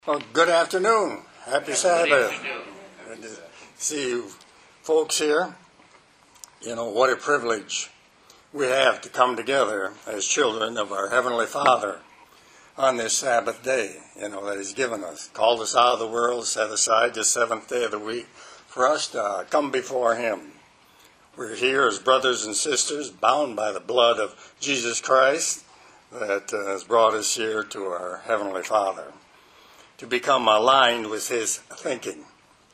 Well, good afternoon. Happy Sabbath. Good to see you folks here. You know, what a privilege we have to come together as children of our Heavenly Father on this Sabbath day, that He's given us. Called us out of the world, set aside the seventh day of the week for us to come before Him. We're here as brothers and sisters, bound by the blood of Jesus Christ that has brought us here to our Heavenly Father, to become aligned with His thinking.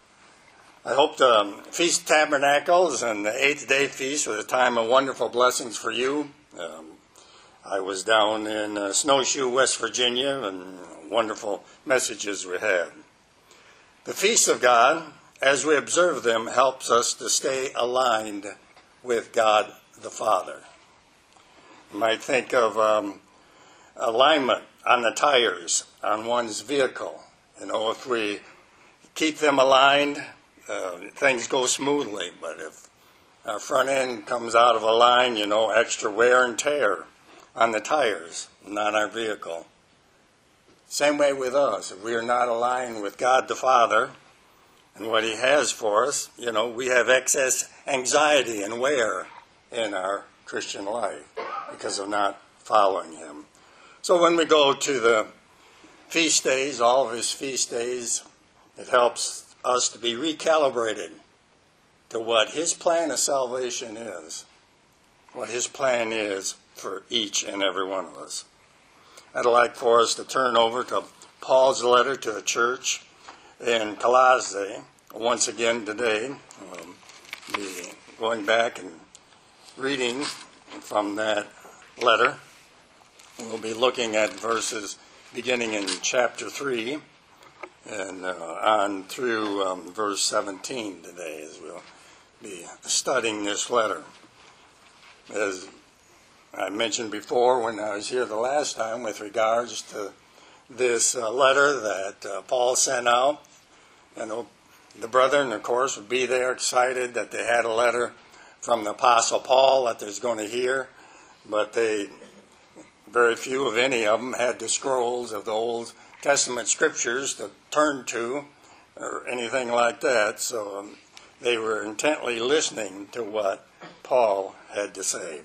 I hope the Feast of Tabernacles and the 8th day feast was a time of wonderful blessings for you. I was down in Snowshoe, West Virginia, and wonderful messages we had. The feasts of God, as we observe them, helps us to stay aligned with God the Father. You might think of alignment on the tires on one's vehicle. If we keep them aligned, things go smoothly. But if our front end comes out of a line, extra wear and tear on the tires, not our vehicle. Same way with us. If we are not aligned with God the Father and what He has for us, we have excess anxiety and wear in our Christian life because of not following Him. So when we go to the feast days, all of His feast days, it helps us to be recalibrated to what His plan of salvation is, what His plan is for each and every one of us. I'd like for us to turn over to Paul's letter to the church in Colossae once again today. We'll be going back and reading from that letter. We'll be looking at verses beginning in chapter 3 and on through verse 17 today, as we'll be studying this letter. As I mentioned before when I was here the last time with regards to this letter that Paul sent out, the brethren, of course, would be there excited that they had a letter from the Apostle Paul that they're going to hear, but very few of any of them had the scrolls of the Old Testament scriptures to turn to or anything like that, so they were intently listening to what Paul had to say.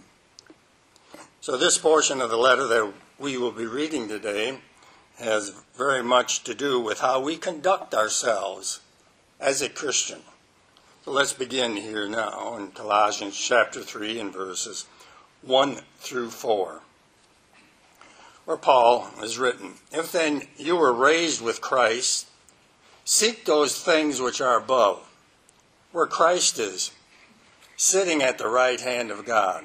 So this portion of the letter that we will be reading today has very much to do with how we conduct ourselves as a Christian. So let's begin here now in Colossians chapter 3 and verses 1 through 4. Where Paul has written, "If then you were raised with Christ, seek those things which are above, where Christ is, sitting at the right hand of God.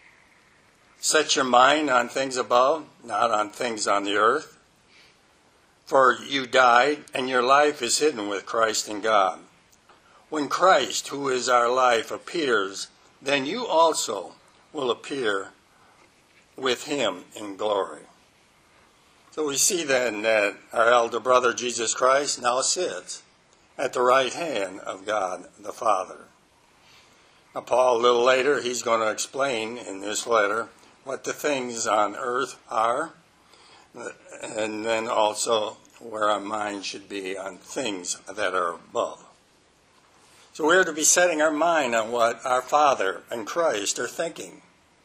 Set your mind on things above, not on things on the earth. For you died, and your life is hidden with Christ in God. When Christ, who is our life, appears, then you also will appear with Him in glory." So we see then that our elder brother Jesus Christ now sits at the right hand of God the Father. Now Paul, a little later, he's going to explain in this letter what the things on earth are, and then also where our mind should be on things that are above. So we're to be setting our mind on what our Father and Christ are thinking.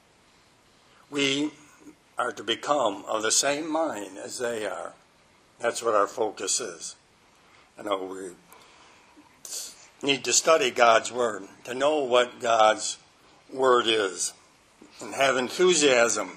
We are to become of the same mind as they are. That's what our focus is. We need to study God's Word, to know what God's Word is, and have enthusiasm.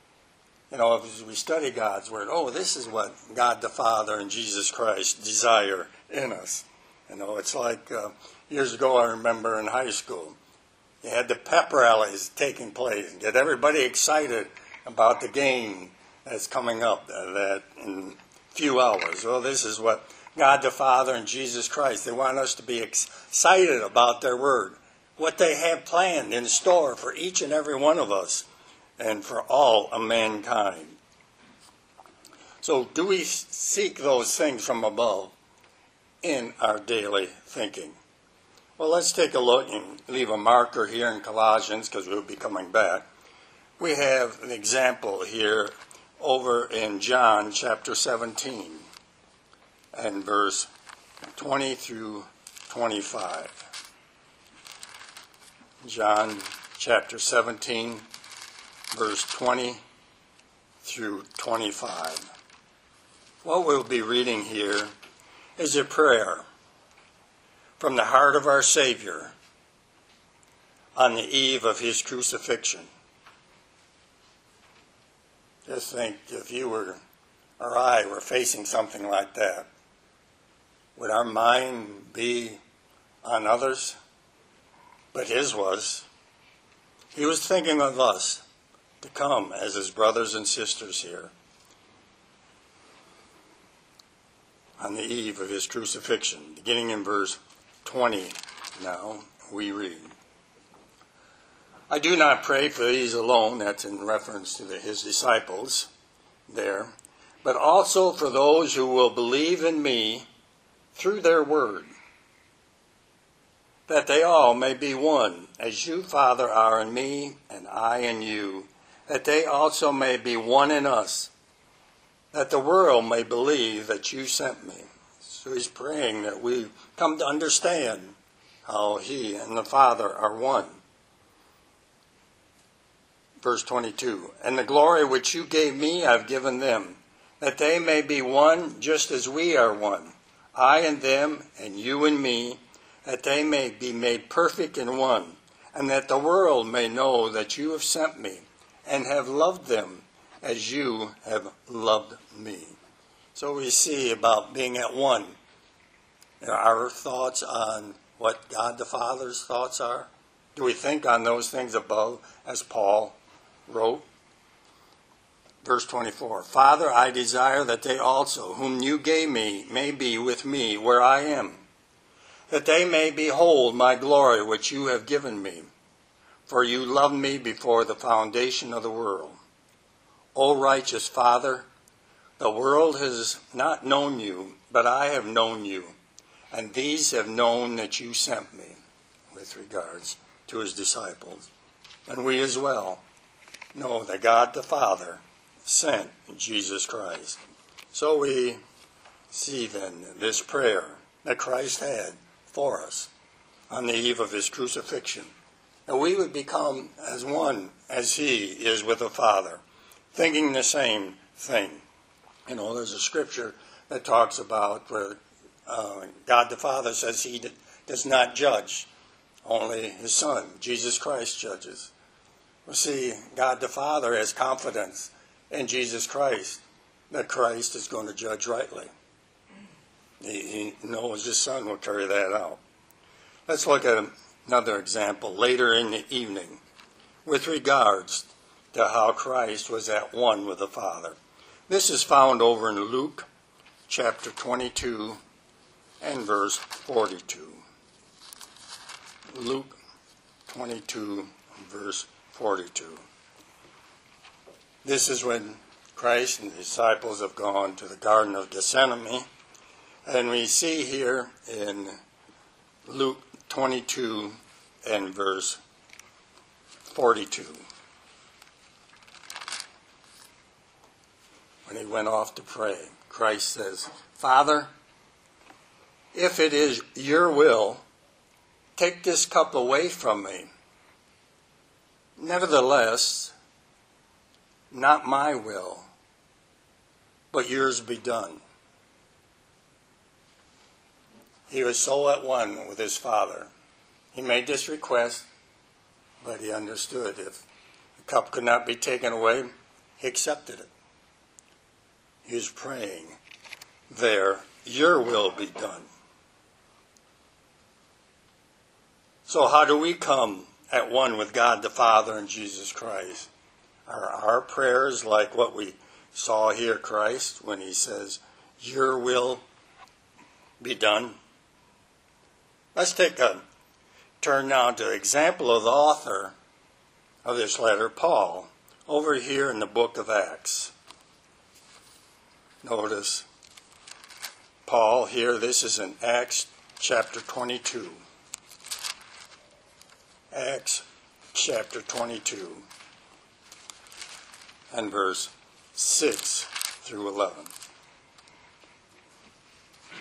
As we study God's Word, this is what God the Father and Jesus Christ desire in us. It's like years ago, I remember in high school, you had the pep rallies taking place, get everybody excited about the game that's coming up that in a few hours. Well, this is what God the Father and Jesus Christ, they want us to be excited about their Word, what they have planned in store for each and every one of us and for all of mankind. So do we seek those things from above in our daily thinking? Well, let's take a look and leave a marker here in Colossians because we'll be coming back. We have an example here over in John chapter 17. and verse 20 through 25. John chapter 17, verse 20 through 25. What we'll be reading here is a prayer from the heart of our Savior on the eve of his crucifixion. Just think, if you were, or I were facing something like that, would our mind be on others? But his was. He was thinking of us to come as his brothers and sisters here on the eve of his crucifixion. Beginning in verse 20 now, we read. I do not pray for these alone, that's in reference to his disciples there, but also for those who will believe in me through their word, that they all may be one, as you, Father, are in me, and I in you, that they also may be one in us, that the world may believe that you sent me. So he's praying that we come to understand how he and the Father are one. Verse 22, and the glory which you gave me I've given them, that they may be one just as we are one, I and them and you and me, that they may be made perfect in one, and that the world may know that you have sent me and have loved them as you have loved me. So we see about being at one. Our thoughts on what God the Father's thoughts are. Do we think on those things above, as Paul wrote? Verse 24, Father, I desire that they also, whom you gave me, may be with me where I am, that they may behold my glory which you have given me. For you loved me before the foundation of the world. O righteous Father, the world has not known you, but I have known you, and these have known that you sent me, with regards to his disciples. And we as well know that God the Father sent Jesus Christ. So we see then this prayer that Christ had for us on the eve of his crucifixion, that we would become as one as he is with the Father, thinking the same thing. You know, there's a scripture that talks about where God the Father says he does not judge, only his Son, Jesus Christ, judges. We see God the Father has confidence in Jesus Christ, that Christ is going to judge rightly. He knows his Son will carry that out. Let's look at another example later in the evening with regards to how Christ was at one with the Father. This is found over in Luke chapter 22 and verse 42. Luke 22 verse 42. This is when Christ and the disciples have gone to the Garden of Gethsemane. And we see here in Luke 22 and verse 42. When he went off to pray, Christ says, Father, if it is your will, take this cup away from me. Nevertheless, not my will, but yours be done. He was so at one with his Father. He made this request, but he understood if the cup could not be taken away, he accepted it. He was praying there, your will be done. So how do we come at one with God the Father and Jesus Christ? Are our prayers like what we saw here, Christ, when he says, your will be done? Let's take a turn now to the example of the author of this letter, Paul, over here in the book of Acts. Notice Paul here, this is in Acts chapter 22. Acts chapter 22 and verse 6 through 11.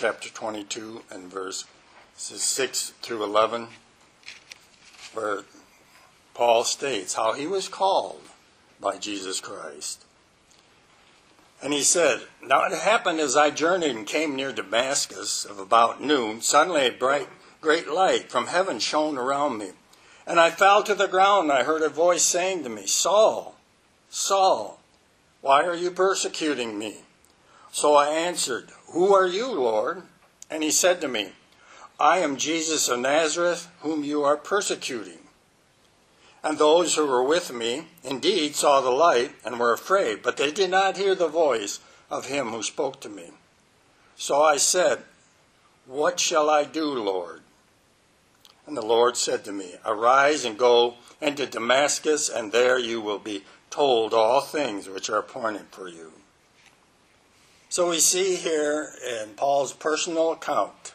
chapter 22 and verses 6 through 11, where Paul states how he was called by Jesus Christ. And he said, "Now it happened as I journeyed and came near Damascus of about noon, suddenly a great light from heaven shone around me. And I fell to the ground, and I heard a voice saying to me, 'Saul, Saul, why are you persecuting me?' So I answered, 'Who are you, Lord?' And he said to me, 'I am Jesus of Nazareth, whom you are persecuting.' And those who were with me indeed saw the light and were afraid, but they did not hear the voice of him who spoke to me. So I said, 'What shall I do, Lord?' And the Lord said to me, 'Arise and go into Damascus, and there you will be told all things which are appointed for you.'" So we see here in Paul's personal account,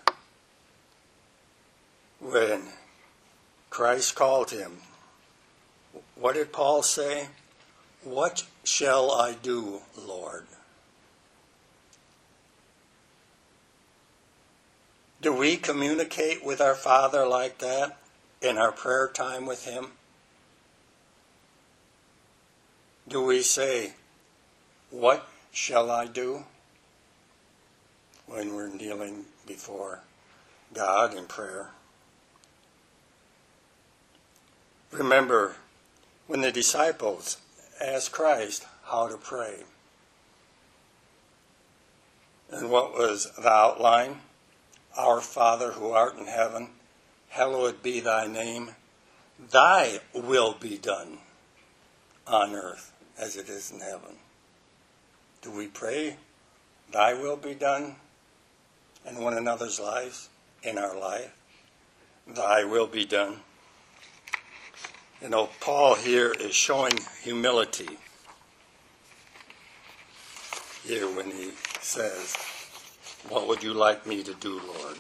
when Christ called him, what did Paul say? "What shall I do, Lord?" Do we communicate with our Father like that in our prayer time with him? Do we say, "What shall I do?" when we're kneeling before God in prayer? Remember when the disciples asked Christ how to pray. And what was the outline? "Our Father who art in heaven, hallowed be thy name. Thy will be done on earth as it is in heaven." Do we pray, "Thy will be done" in one another's lives, in our life? Thy will be done. You know, Paul here is showing humility here when he says, "What would you like me to do, Lord?"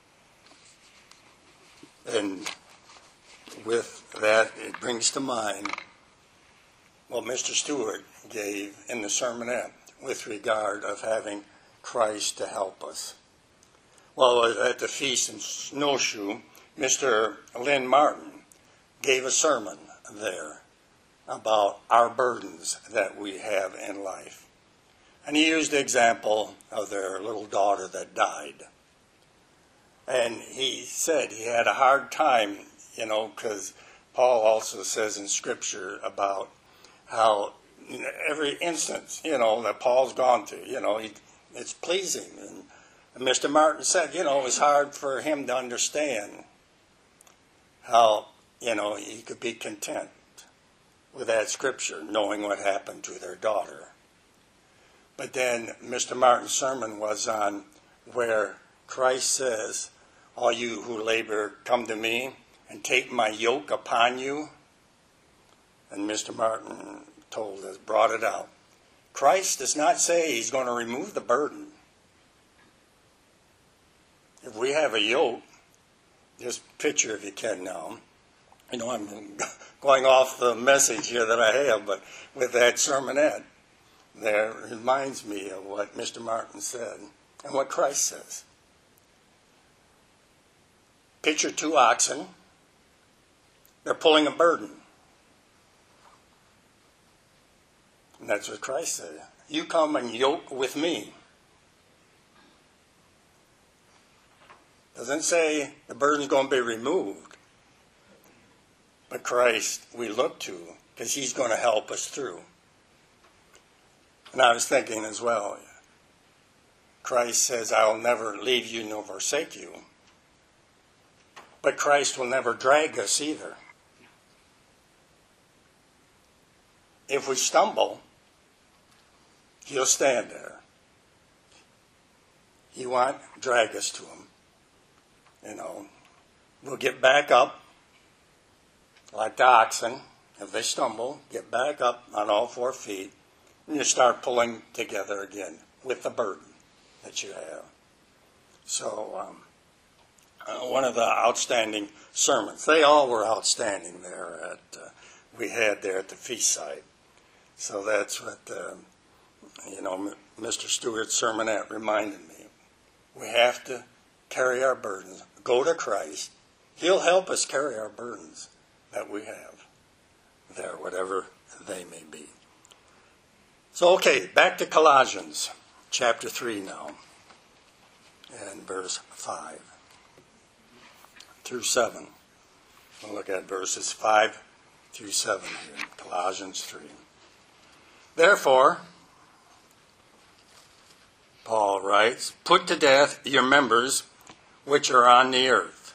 And with that, it brings to mind what Mr. Stewart gave in the sermonette with regard of having Christ to help us. Well, at the Feast in Snowshoe, Mr. Lynn Martin gave a sermon there about our burdens that we have in life. And he used the example of their little daughter that died. And he said he had a hard time, because Paul also says in Scripture about how every instance, that Paul's gone through, it's pleasing. And Mr. Martin said, it was hard for him to understand how he could be content with that scripture, knowing what happened to their daughter. But then Mr. Martin's sermon was on where Christ says, "All you who labor, come to me and take my yoke upon you." And Mr. Martin brought it out. Christ does not say he's going to remove the burden. If we have a yoke, just picture if you can now, I'm going off the message here that I have, but with that sermonette, there reminds me of what Mr. Martin said and what Christ says. Picture two oxen. They're pulling a burden. And that's what Christ said. "You come and yoke with me." Doesn't say the burden's going to be removed. But Christ we look to because he's going to help us through. And I was thinking as well, Christ says, "I will never leave you nor forsake you." But Christ will never drag us either. If we stumble, he'll stand there. He won't drag us to him. We'll get back up. Like the oxen, if they stumble, get back up on all 4 feet, and you start pulling together again with the burden that you have. So, one of the outstanding sermons, they all were outstanding there we had there at the feast site. So that's what, Mr. Stewart's sermonette reminded me. we have to carry our burdens. Go to Christ. He'll help us carry our burdens that we have there, whatever they may be. So, okay, back to Colossians chapter 3 now, and verse 5 through 7. We'll look at verses 5 through 7 here, Colossians 3. Therefore, Paul writes, put to death your members which are on the earth.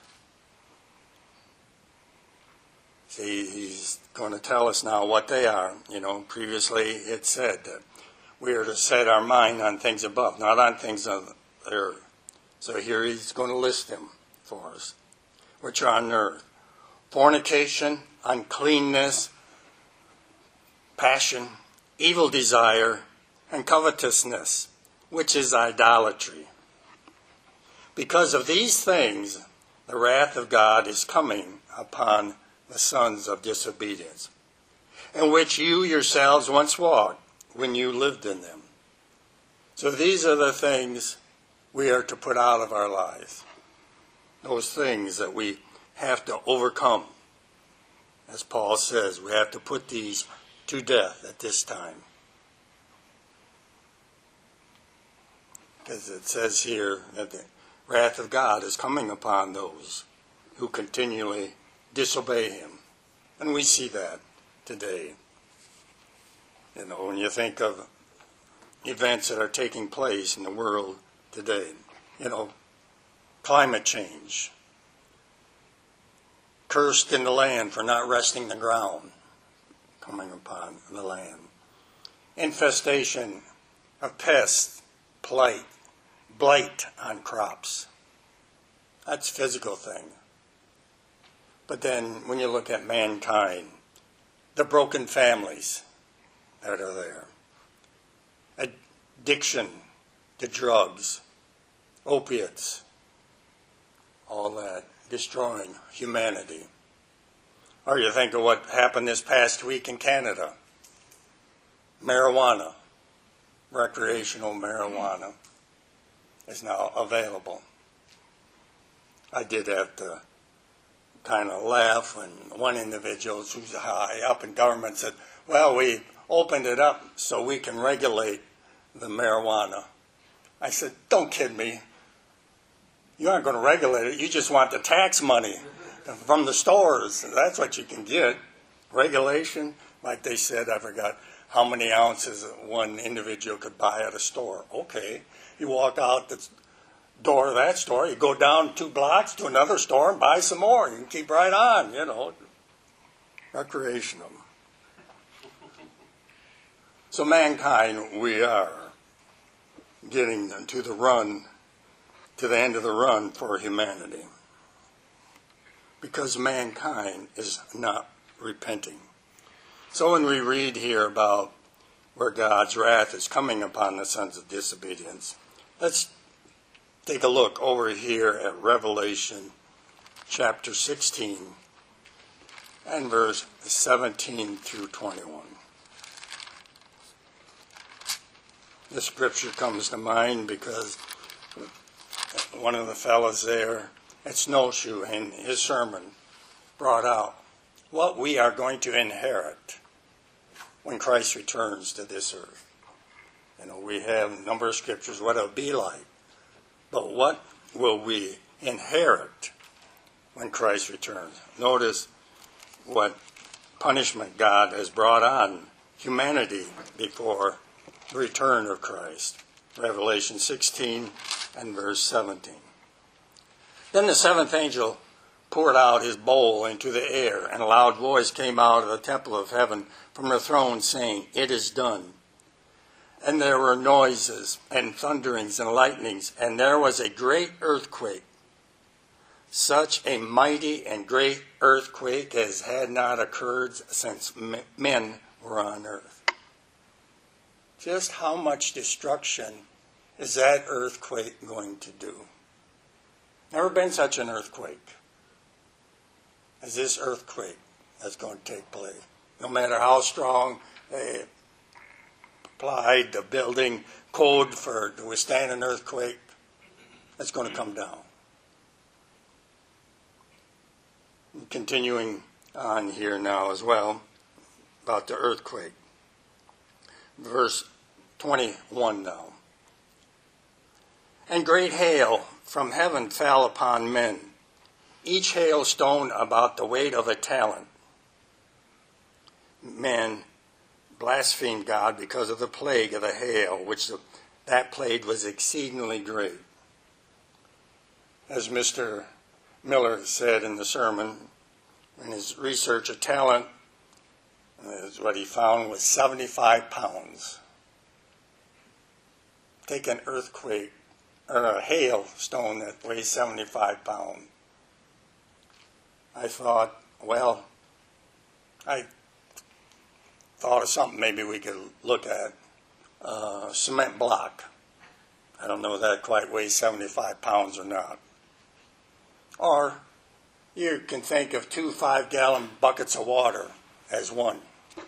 See, he's going to tell us now what they are. Previously it said that we are to set our mind on things above, not on things on the earth. So here he's going to list them for us, which are on earth. Fornication, uncleanness, passion, evil desire, and covetousness, which is idolatry. Because of these things, the wrath of God is coming upon the sons of disobedience, in which you yourselves once walked when you lived in them. So these are the things we are to put out of our lives. Those things that we have to overcome. As Paul says, we have to put these to death at this time. Because it says here that the wrath of God is coming upon those who continually disobey him. And we see that today. When you think of events that are taking place in the world today, climate change, cursed in the land for not resting the ground, coming upon the land, infestation of pests, blight on crops. That's a physical thing. But then when you look at mankind, the broken families that are there, addiction to drugs, opiates, all that, destroying humanity. Or you think of what happened this past week in Canada. Marijuana, recreational marijuana, is now available. I did have to kind of laugh when one individual who's high up in government said, well, we opened it up so we can regulate the marijuana. I said, don't kid me. You aren't going to regulate it. You just want the tax money from the stores. That's what you can get. Regulation, like they said, I forgot how many ounces one individual could buy at a store. Okay, you walk out the door of that store, you go down 2 blocks to another store and buy some more. You can keep right on, recreational. So mankind, we are getting to the end of the run for humanity. Because mankind is not repenting. So when we read here about where God's wrath is coming upon the sons of disobedience, let's take a look over here at Revelation chapter 16 and verse 17 through 21. This scripture comes to mind because one of the fellows there at Snowshoe in his sermon brought out what we are going to inherit when Christ returns to this earth. We have a number of scriptures what it'll be like. But what will we inherit when Christ returns? Notice what punishment God has brought on humanity before the return of Christ. Revelation 16 and verse 17. Then the seventh angel poured out his bowl into the air, and a loud voice came out of the temple of heaven from the throne, saying, "It is done." And there were noises and thunderings and lightnings, and there was a great earthquake, such a mighty and great earthquake as had not occurred since men were on earth. Just how much destruction is that earthquake going to do? Never been such an earthquake as this earthquake that's going to take place. No matter how strong they applied the building code to withstand an earthquake, that's going to come down. Continuing on here now as well about the earthquake. Verse 21 now. And great hail from heaven fell upon men, each hailstone about the weight of a talent. Men blasphemed God because of the plague of the hail, which that plague was exceedingly great. As Mr. Miller said in the sermon, in his research, a talent is what he found was 75 pounds. Take an earthquake or a hailstone that weighs 75 pounds. I thought, I thought of something maybe we could look at. Cement block. I don't know if that quite weighs 75 pounds or not. Or you can think of 2 5-gallon buckets of water as one.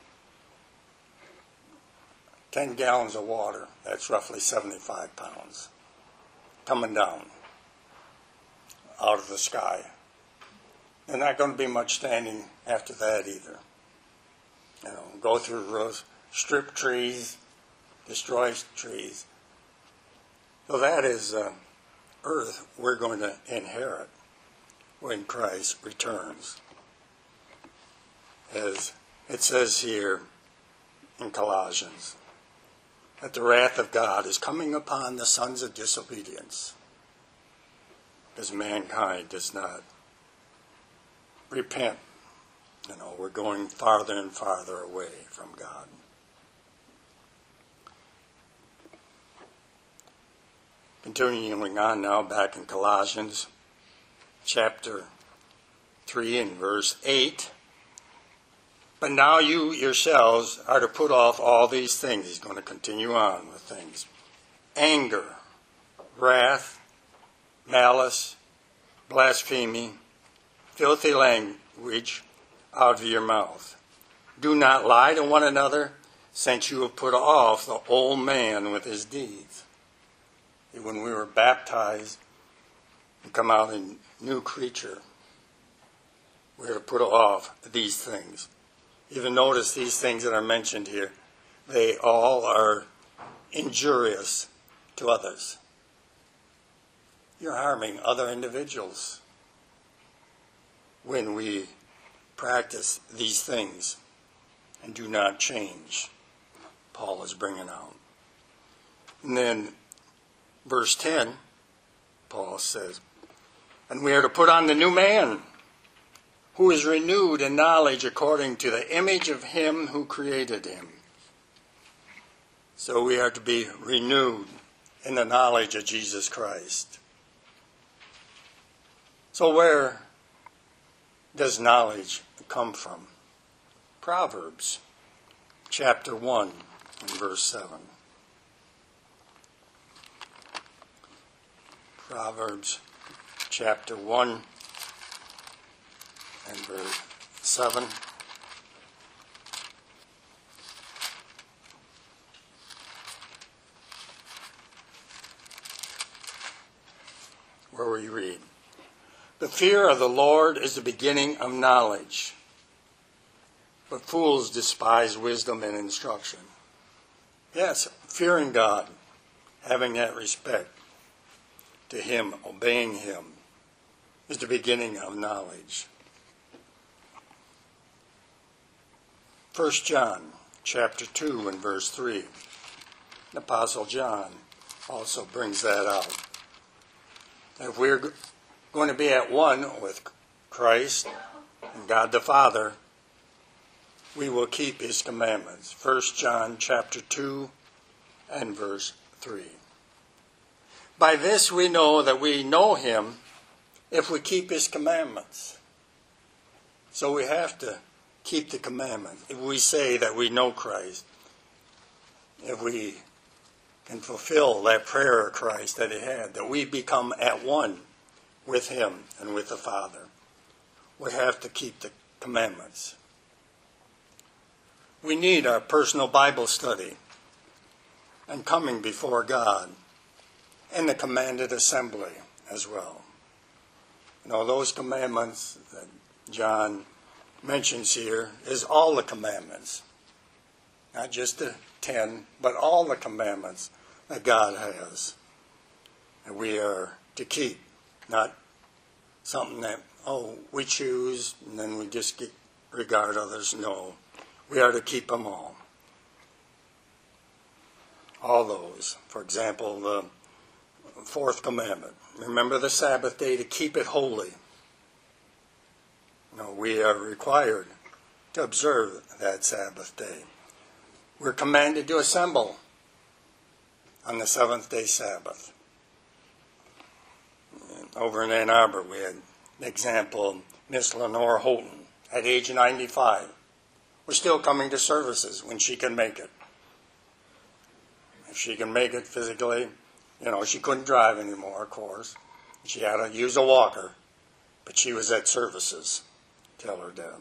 10 gallons of water, that's roughly 75 pounds. Coming down out of the sky. There's not going to be much standing after that either. Go through rows, strip trees, destroy trees. So that is earth we're going to inherit when Christ returns. As it says here in Colossians, that the wrath of God is coming upon the sons of disobedience, because mankind does not repent. We're going farther and farther away from God. Continuing on now, back in Colossians chapter 3 and verse 8. But now you yourselves are to put off all these things. He's going to continue on with things. Anger, wrath, malice, blasphemy, filthy language out of your mouth. Do not lie to one another, since you have put off the old man with his deeds. When we were baptized and come out a new creature, we're to put off these things. Even notice these things that are mentioned here, they all are injurious to others. You're harming other individuals when we practice these things and do not change. Paul is bringing out. And then verse 10, Paul says, and we are to put on the new man, who is renewed in knowledge according to the image of him who created him. So we are to be renewed in the knowledge of Jesus Christ. So where does knowledge come from? Proverbs chapter 1 and verse 7. Proverbs chapter 1 and verse 7. Where we read, the fear of the Lord is the beginning of knowledge, but fools despise wisdom and instruction. Yes, fearing God, having that respect to him, obeying him, is the beginning of knowledge. 1 John chapter 2 and verse 3. The Apostle John also brings that out. If we're going to be at one with Christ and God the Father, we will keep his commandments. 1 John chapter 2 and verse 3. By this we know that we know him if we keep his commandments. So we have to keep the commandments. If we say that we know Christ, if we can fulfill that prayer of Christ that he had, that we become at one with him and with the Father, we have to keep the commandments. We need our personal Bible study and coming before God and the commanded assembly as well. You know, those commandments that John mentions here is all the commandments. Not just the 10, but all the commandments that God has. And we are to keep, not something that, we choose and then we just regard others. No, we are to keep them all. All those. For example, the fourth commandment. Remember the Sabbath day to keep it holy. No, we are required to observe that Sabbath day. We're commanded to assemble on the seventh day Sabbath. Over in Ann Arbor, we had an example of Miss Lenore Holton at age 95. Was still coming to services when she could make it. If she can make it physically, she couldn't drive anymore, of course. She had to use a walker, but she was at services till her death.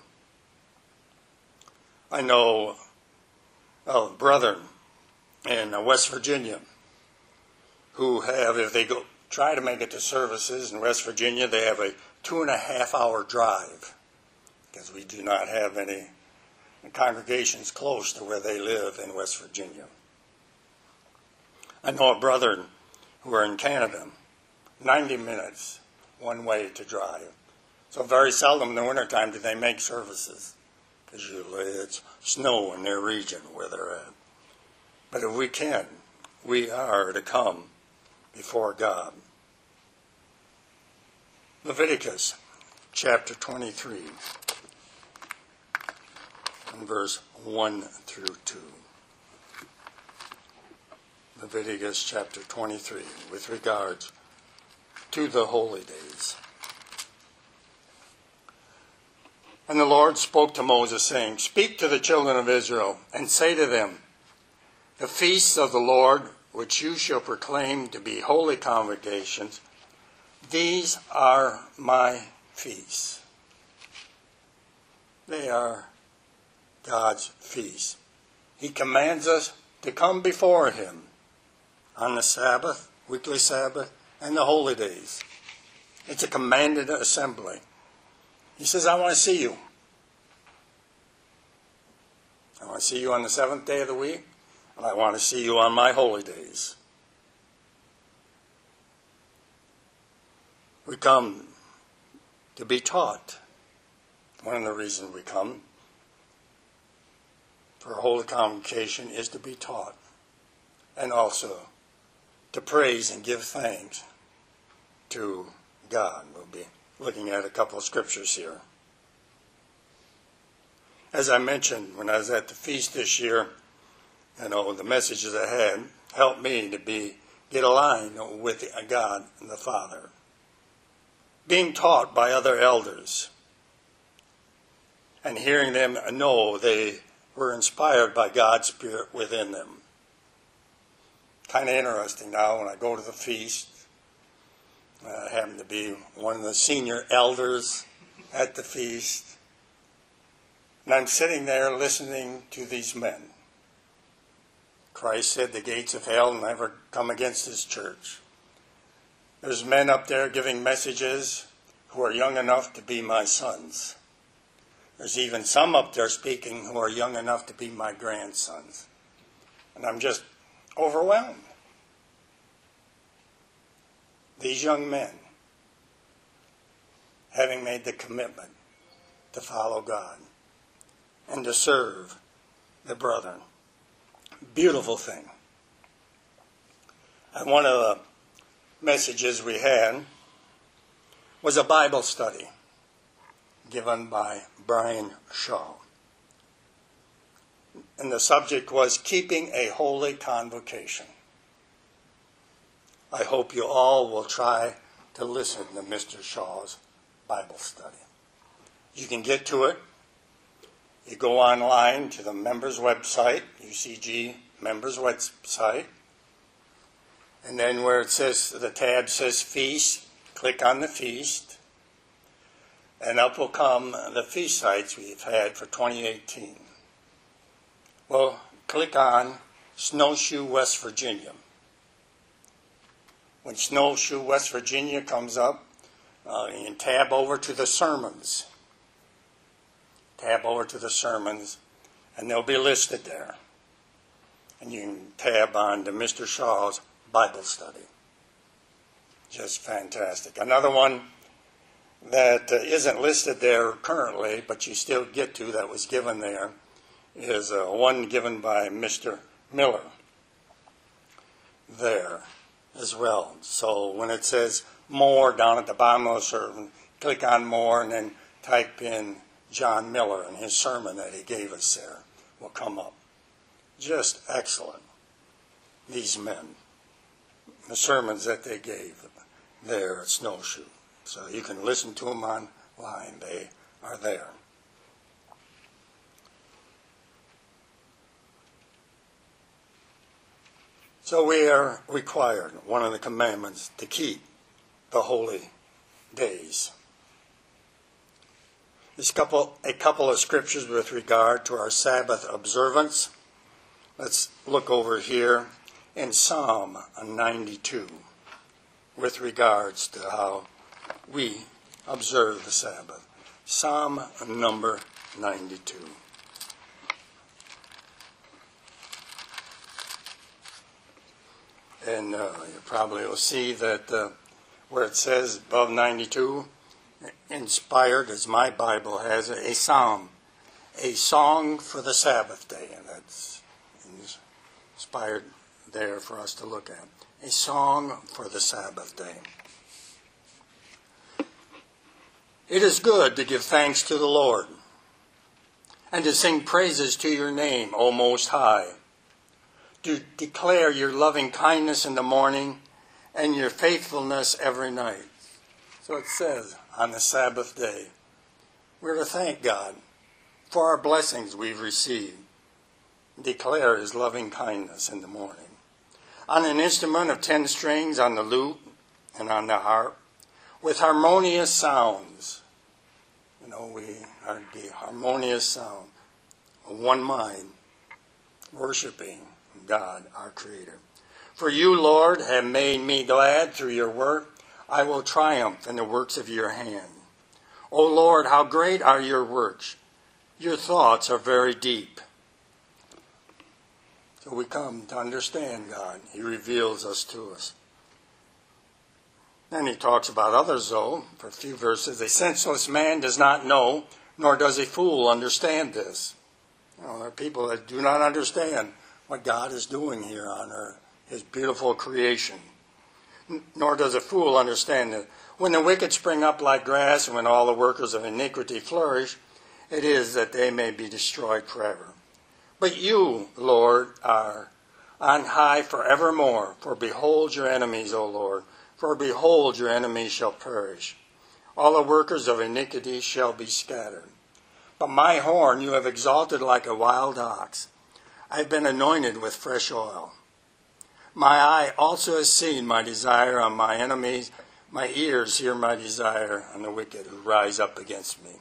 I know of brethren in West Virginia who have, if they go try to make it to services in West Virginia, they have a 2.5-hour drive because we do not have any congregations close to where they live in West Virginia. I know of brethren who are in Canada, 90 minutes one way to drive. So very seldom in the wintertime do they make services, because usually it's snow in their region where they're at. But if we can, we are to come before God. Leviticus chapter 23 and verse 1 through 2. Leviticus chapter 23 with regards to the holy days. And the Lord spoke to Moses, saying, Speak to the children of Israel, and say to them, The feasts of the Lord, which you shall proclaim to be holy convocations, these are my feasts. They are God's feasts. He commands us to come before him on the Sabbath, weekly Sabbath, and the holy days. It's a commanded assembly. He says, I want to see you. I want to see you on the seventh day of the week, and I want to see you on my holy days. We come to be taught. One of the reasons we come for a holy convocation is to be taught, and also to praise and give thanks to God. We'll be looking at a couple of scriptures here. As I mentioned, when I was at the feast this year, the messages I had helped me to get aligned with God and the Father. Being taught by other elders and hearing them know they were inspired by God's Spirit within them. Kind of interesting now when I go to the feast. I happen to be one of the senior elders at the feast. And I'm sitting there listening to these men. Christ said the gates of hell never come against his church. There's men up there giving messages who are young enough to be my sons. There's even some up there speaking who are young enough to be my grandsons. And I'm just overwhelmed. These young men, having made the commitment to follow God and to serve the brethren. Beautiful thing. And one of the messages we had was a Bible study given by Brian Shaw. And the subject was keeping a holy convocation. I hope you all will try to listen to Mr. Shaw's Bible study. You can get to it. You go online to the members' website, UCG members' website, and then where it says, the tab says Feast, click on the Feast, and up will come the feast sites we've had for 2018. Well, click on Snowshoe, West Virginia. when Snowshoe, West Virginia comes up, you can tab over to the sermons. Tab over to the sermons, and they'll be listed there. And you can tab on to Mr. Shaw's Bible study. Just fantastic. Another one that isn't listed there currently, but you still get to, that was given there, is one given by Mr. Miller there as well. So when it says more down at the bottom of the sermon, click on more and then type in John Miller, and his sermon that he gave us there will come up. Just excellent, these men. The sermons that they gave there at Snowshoe. So you can listen to them online. They are there. So we are required, one of the commandments, to keep the holy days. There's a couple of scriptures with regard to our Sabbath observance. Let's look over here in Psalm 92 with regards to how we observe the Sabbath. Psalm number 92. And you probably will see that where it says above 92, inspired, as my Bible has it, a psalm, a song for the Sabbath day. And that's inspired there for us to look at. A song for the Sabbath day. It is good to give thanks to the Lord and to sing praises to your name, O Most High, to declare your loving kindness in the morning and your faithfulness every night. So it says on the Sabbath day, we're to thank God for our blessings we've received, declare his loving kindness in the morning. On an instrument of 10 strings, on the lute and on the harp, with harmonious sounds. We are the harmonious sound of one mind, worshiping God, our Creator. For you, Lord, have made me glad through your work. I will triumph in the works of your hand. O Lord, how great are your works. Your thoughts are very deep. So we come to understand God. He reveals us to us. Then he talks about others, though, for a few verses. A senseless man does not know, nor does a fool understand this. There are people that do not understand what God is doing here on earth, his beautiful creation. Nor does a fool understand that when the wicked spring up like grass and when all the workers of iniquity flourish, it is that they may be destroyed forever. But you, Lord, are on high forevermore. For behold your enemies, O Lord. For behold, your enemies shall perish. All the workers of iniquity shall be scattered. But my horn you have exalted like a wild ox. I have been anointed with fresh oil. My eye also has seen my desire on my enemies. My ears hear my desire on the wicked who rise up against me.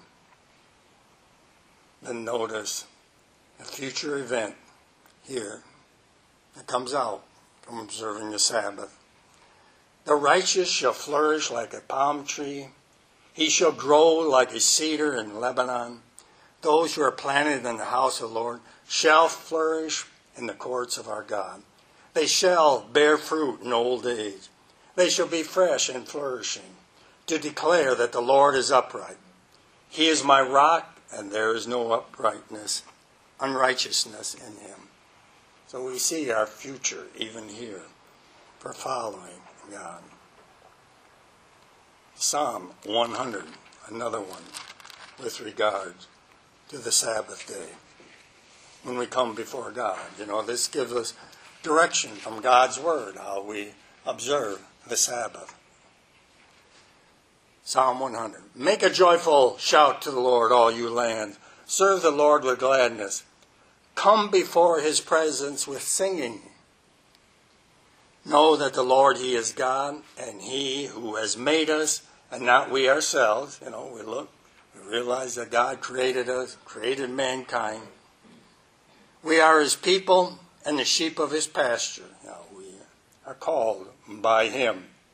Then notice a future event here that comes out from observing the Sabbath. The righteous shall flourish like a palm tree. He shall grow like a cedar in Lebanon. Those who are planted in the house of the Lord shall flourish in the courts of our God. They shall bear fruit in old age. They shall be fresh and flourishing, to declare that the Lord is upright. He is my rock, and there is no unrighteousness in him. So we see our future even here for following God. Psalm 100, another one with regard to the Sabbath day. When we come before God, this gives us direction from God's Word, how we observe the Sabbath. Psalm 100. Make a joyful shout to the Lord, all you lands. Serve the Lord with gladness. Come before his presence with singing. Know that the Lord, he is God, and he who has made us, and not we ourselves. We realize that God created us, created mankind. We are his people and the sheep of his pasture. We are called by him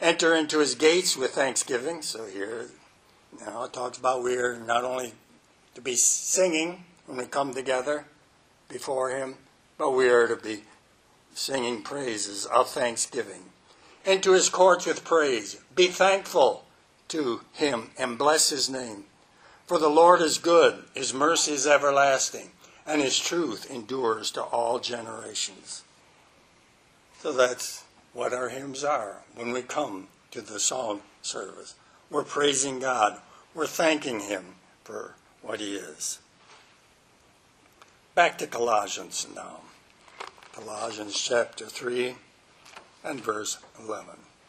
Enter into his gates with thanksgiving. So here now it talks about we are not only to be singing when we come together before him, but we are to be singing praises of thanksgiving. Into his courts with praise. Be thankful to him and bless his name. For the Lord is good, his mercy is everlasting, and his truth endures to all generations. So that's what our hymns are when we come to the psalm service. We're praising God. We're thanking him for what he is. Back to Colossians now. Colossians chapter 3 and verse 11.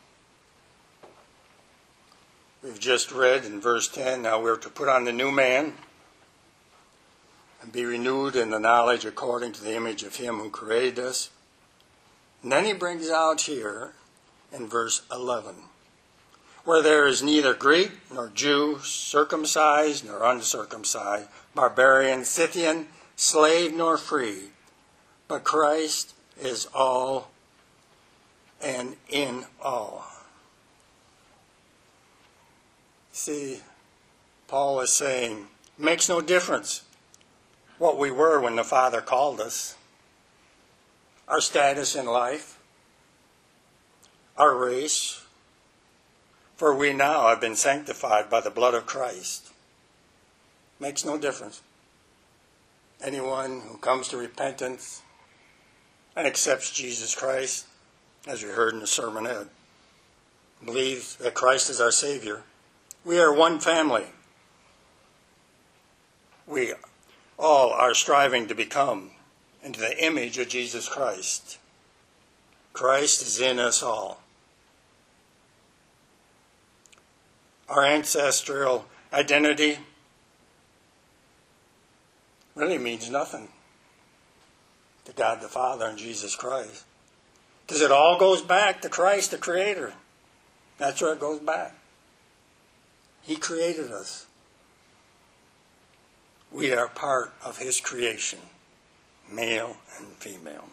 We've just read in verse 10, now we're to put on the new man and be renewed in the knowledge according to the image of him who created us. And then he brings out here in verse 11, where there is neither Greek nor Jew, circumcised nor uncircumcised, barbarian, Scythian, slave nor free, but Christ is all and in all. See, Paul is saying, it makes no difference what we were when the Father called us, our status in life, our race, for we now have been sanctified by the blood of Christ. Makes no difference. Anyone who comes to repentance and accepts Jesus Christ, as we heard in the sermonette, believes that Christ is our Savior, we are one family. We all are striving to become into the image of Jesus Christ. Christ is in us all. Our ancestral identity really means nothing to God the Father and Jesus Christ. Because it all goes back to Christ, the Creator. That's where it goes back. He created us. We are part of his creation, male and female.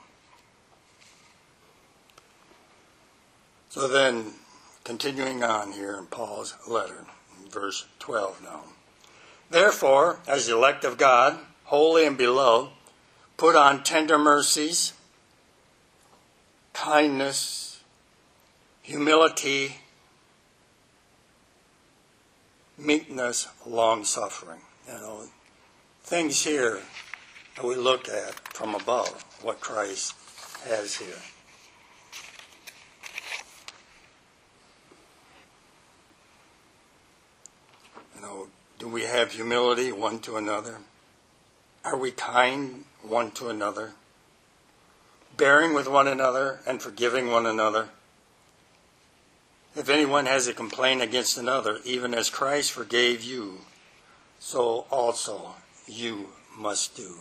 So then, continuing on here in Paul's letter, verse 12 now. Therefore, as the elect of God, holy and beloved, put on tender mercies, kindness, humility, meekness, long-suffering. Things here that we look at from above, what Christ has here. Do we have humility one to another? Are we kind one to another? Bearing with one another and forgiving one another? If anyone has a complaint against another, even as Christ forgave you, so also you must do.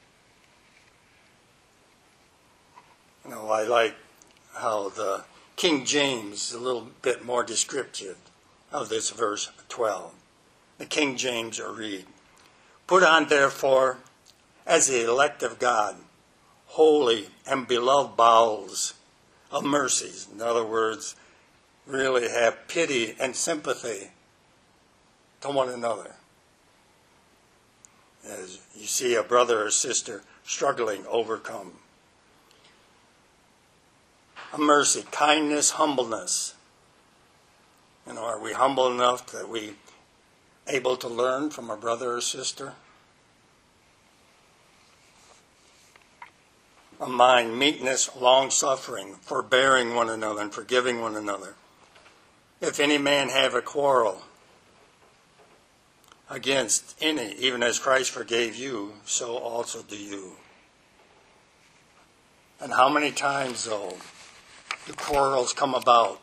I like how the King James is a little bit more descriptive of this verse 12. The King James will read, put on therefore, as the elect of God, holy and beloved bowels of mercies. In other words, really have pity and sympathy to one another. As you see a brother or sister struggling, overcome. A mercy, kindness, humbleness. Are we humble enough that we able to learn from a brother or sister? A mind, meekness, long-suffering, forbearing one another and forgiving one another. If any man have a quarrel against any, even as Christ forgave you, so also do you. And how many times, though, do quarrels come about?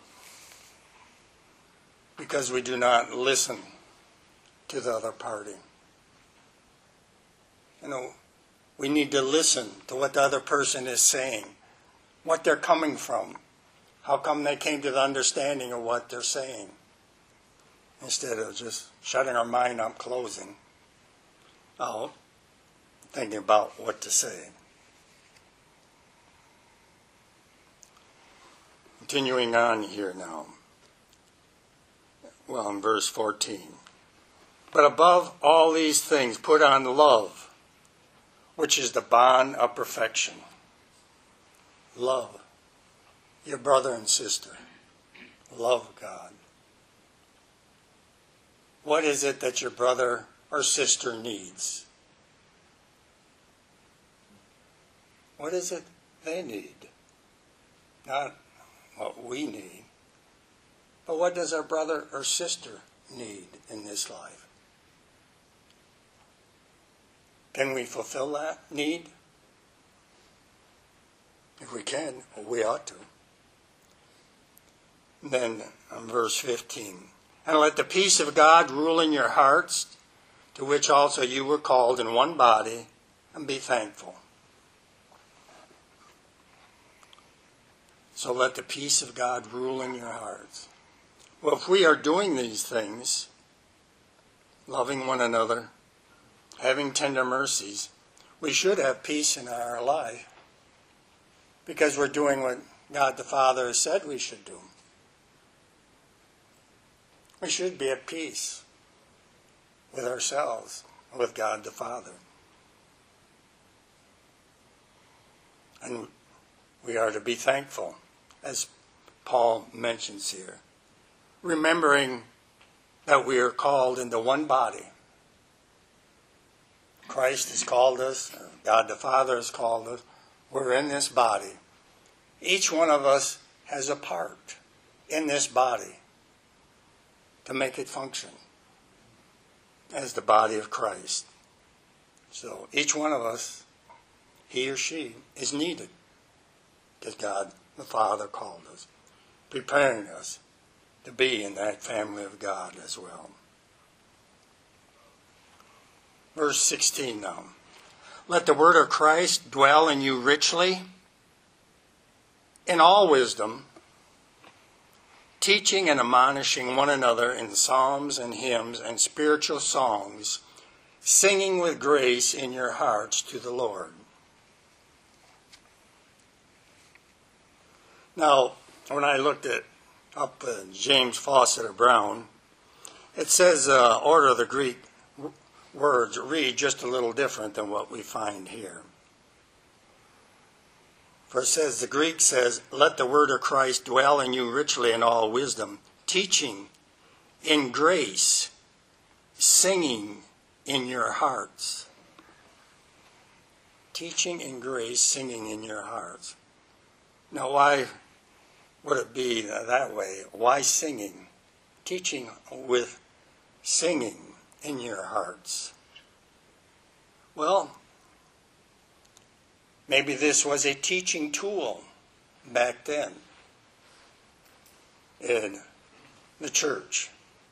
Because we do not listen to the other party. We need to listen to what the other person is saying, what they're coming from, how come they came to the understanding of what they're saying, instead of just shutting our mind up, closing out, thinking about what to say. Continuing on here now. well, in verse 14. But above all these things, put on love, which is the bond of perfection. Love your brother and sister. Love God. What is it that your brother or sister needs? What is it they need? Not what we need, but what does our brother or sister need in this life? Can we fulfill that need? If we can, we ought to. Then, verse 15. And let the peace of God rule in your hearts, to which also you were called in one body, and be thankful. So let the peace of God rule in your hearts. Well, if we are doing these things, loving one another, having tender mercies, we should have peace in our life, because we're doing what God the Father has said we should do. We should be at peace with ourselves, with God the Father. And we are to be thankful, as Paul mentions here, remembering that we are called into one body. Christ has called us, God the Father has called us. We're in this body. Each one of us has a part in this body to make it function as the body of Christ. So each one of us, he or she, is needed because God the Father called us, preparing us to be in that family of God as well. Verse 16 now. Let the word of Christ dwell in you richly, in all wisdom, teaching and admonishing one another in psalms and hymns and spiritual songs, singing with grace in your hearts to the Lord. Now, when I looked up James Fawcett of Brown, it says order of the Greek words read just a little different than what we find here. For it says, the Greek says, let the word of Christ dwell in you richly in all wisdom, teaching in grace, singing in your hearts. Teaching in grace, singing in your hearts. Now, why would it be that way? Why singing? Teaching with singing in your hearts. Well, maybe this was a teaching tool back then in the church.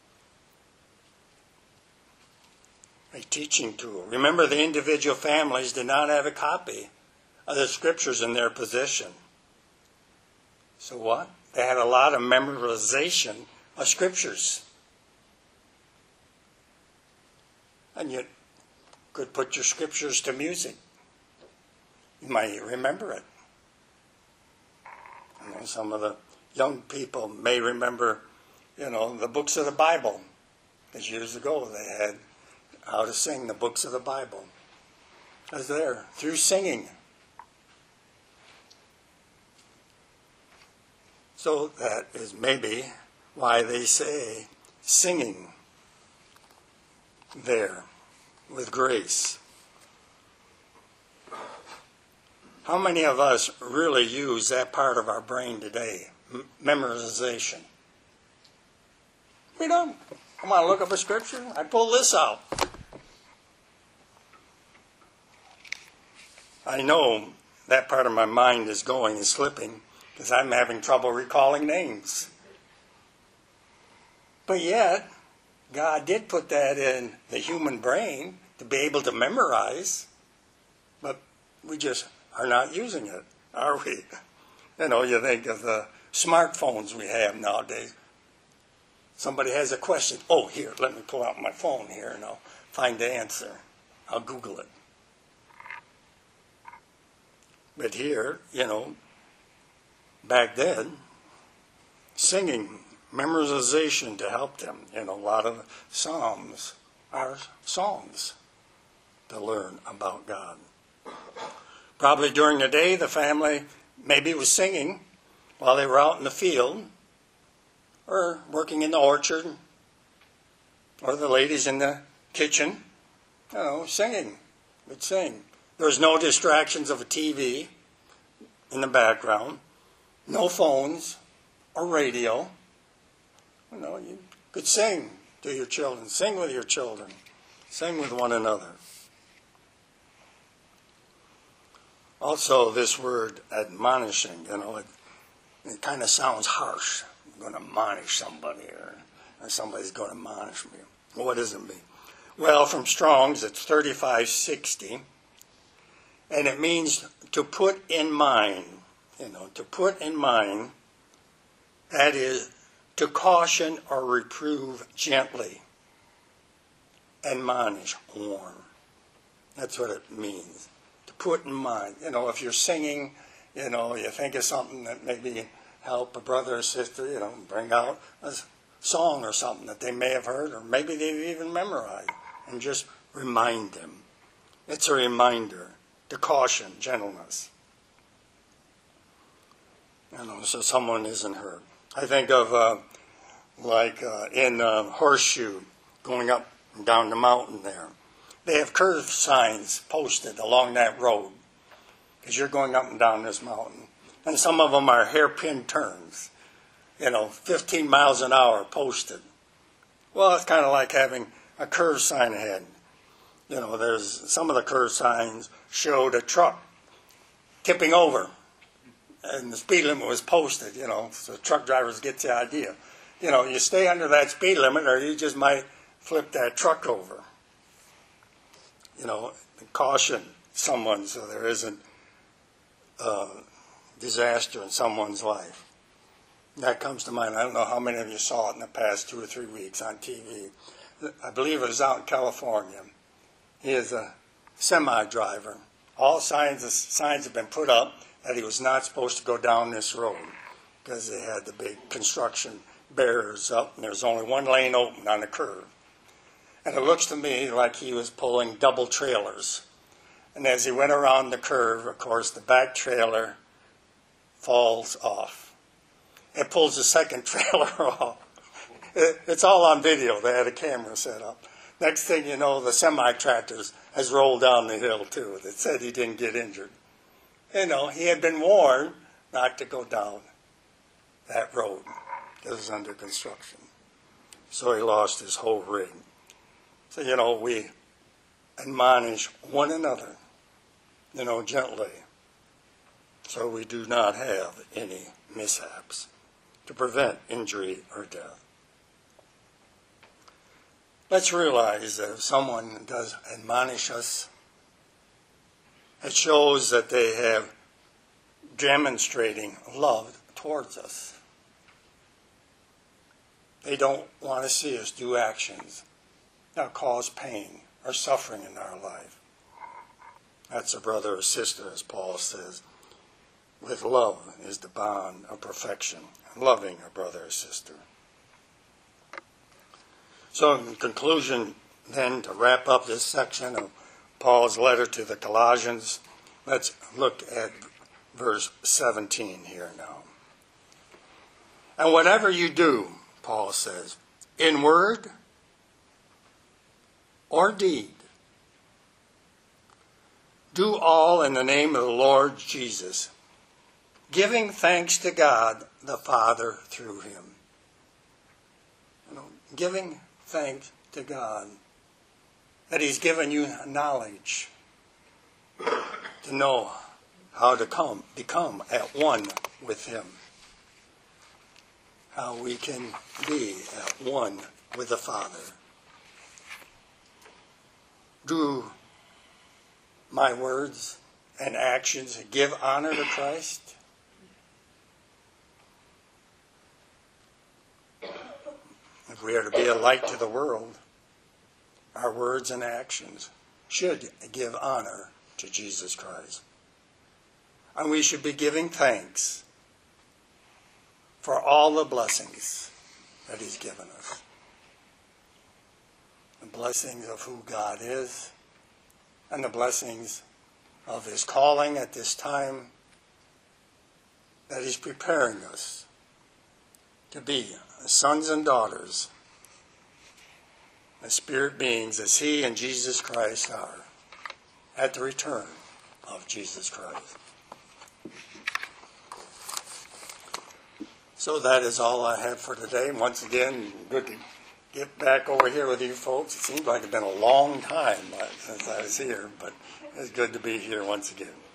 A teaching tool. Remember, the individual families did not have a copy of the scriptures in their possession. So what? They had a lot of memorization of scriptures. And you could put your scriptures to music. You might remember it. And some of the young people may remember, the books of the Bible. Because years ago they had how to sing the books of the Bible. It was there, through singing. So that is maybe why they say singing there with grace. How many of us really use that part of our brain today? Memorization. We don't. I want to look up a scripture. I pull this out. I know that part of my mind is going and slipping because I'm having trouble recalling names. But yet, God did put that in the human brain to be able to memorize, but we just are not using it, are we? You think of the smartphones we have nowadays. Somebody has a question. Oh, here, let me pull out my phone here and I'll find the answer. I'll Google it. But here, back then, singing memorization to help them. A lot of Psalms are songs to learn about God. Probably during the day, the family maybe was singing while they were out in the field or working in the orchard, or the ladies in the kitchen, singing. Would sing. There was no distractions of a TV in the background, no phones or radio. You could sing to your children, sing with your children, sing with one another. Also, this word admonishing, it kind of sounds harsh. I'm going to admonish somebody, or somebody's going to admonish me. What does it mean? Well, from Strong's, it's 3560, and it means to put in mind. To put in mind, that is, to caution or reprove gently, admonish, warn. That's what it means. To put in mind. If you're singing, you think of something that maybe help a brother or sister, bring out a song or something that they may have heard, or maybe they've even memorized, and just remind them. It's a reminder to caution, gentleness. So someone isn't hurt. I think of in Horseshoe, going up and down the mountain there. They have curve signs posted along that road because you're going up and down this mountain. And some of them are hairpin turns, 15 miles an hour posted. Well, it's kind of like having a curve sign ahead. There's some of the curve signs showed a truck tipping over, and the speed limit was posted, so truck drivers get the idea. You stay under that speed limit or you just might flip that truck over. Caution someone so there isn't disaster in someone's life. That comes to mind. I don't know how many of you saw it in the past 2 or 3 weeks on TV. I believe it was out in California. He is a semi-driver. All signs have been put up that he was not supposed to go down this road because they had the big construction barriers up and there was only one lane open on the curve. And it looks to me like he was pulling double trailers. And as he went around the curve, of course, the back trailer falls off. It pulls the second trailer off. It's all on video. They had a camera set up. Next thing you know, the semi-tractors has rolled down the hill, too. That said he didn't get injured. He had been warned not to go down that road. It was under construction. So he lost his whole rig. So, we admonish one another, gently, so we do not have any mishaps to prevent injury or death. Let's realize that if someone does admonish us, it shows that they have demonstrating love towards us. They don't want to see us do actions that cause pain or suffering in our life. That's a brother or sister, as Paul says. With love is the bond of perfection, loving a brother or sister. So in conclusion, then, to wrap up this section of Paul's letter to the Colossians, let's look at verse 17 here now. And whatever you do, Paul says, in word or deed, do all in the name of the Lord Jesus, giving thanks to God the Father through him. Giving thanks to God that he's given you knowledge to know how to become at one with him. How we can be at one with the Father. Do my words and actions give honor to Christ? If we are to be a light to the world, our words and actions should give honor to Jesus Christ. And we should be giving thanks for all the blessings that He's given us. The blessings of who God is, and the blessings of His calling at this time, that He's preparing us to be sons and daughters, as spirit beings, as He and Jesus Christ are, at the return of Jesus Christ. So that is all I have for today. Once again, good to get back over here with you folks. It seems like it's been a long time since I was here, but it's good to be here once again.